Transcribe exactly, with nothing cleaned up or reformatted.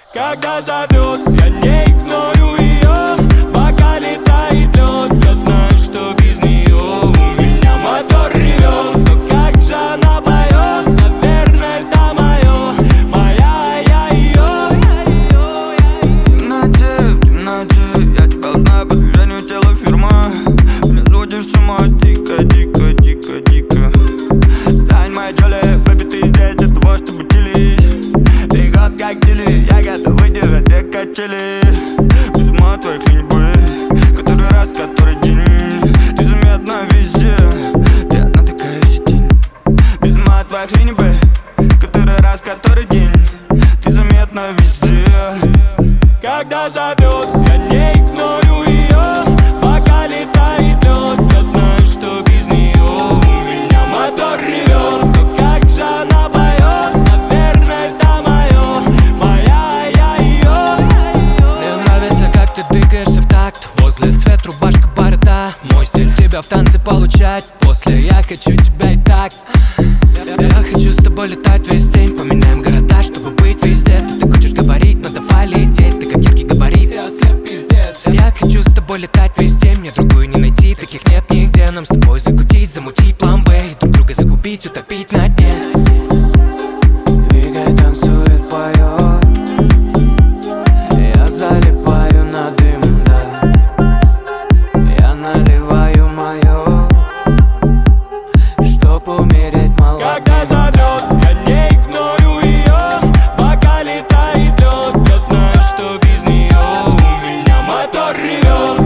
Когда зовет, я не игнорю ее, пока летает лед. Я знаю, что без нее у меня мотор ревет. Но как же она поет, наверное, это мое, моя, я ее. В темноте, в темноте, я тебя узнаю по движению тела фирма. Меня сводишь с ума, дико, дико, дико, дико. Стань моей Джоли, бэби, ты здесь для того, чтобы чилить. Ты год как Дили, я готов выдержать все качели. Без ума твоих леньбы, который раз, который день. Ты заметна везде, ты одна такая в сети. Без ума твоих леньбы, который раз, который день. Ты заметна везде. Когда зовет, я не игнорю ее, пока летает лед. Я знаю, что без нее у меня мотор ревет. Но как же она поет, наверное, это мое, моя, я ее. Мне нравится, как ты двигаешься в такт. Возле цвет, рубашка, борода. Мой стиль тебя в танце получать. После я хочу тебя и так. Я, я хочу с тобой летать весь день. Поменяем города, чтобы быть везде. Ты хочешь говорить, но давай лететь. Ты как яркий габарит, я слеп пиздец. Я хочу с тобой летать весь день. Мне другую не найти, таких нет нигде. Нам с тобой закутить, замутить план Б и друг друга загубить, утопить на дне. Двигай, танцует, поет. Я залипаю на дым, да. Я наливаю мое, чтоб умереть молодым. Когда зовет, я не игнорю ее, пока летает лед. Я знаю, что без нее у меня мотор ревет.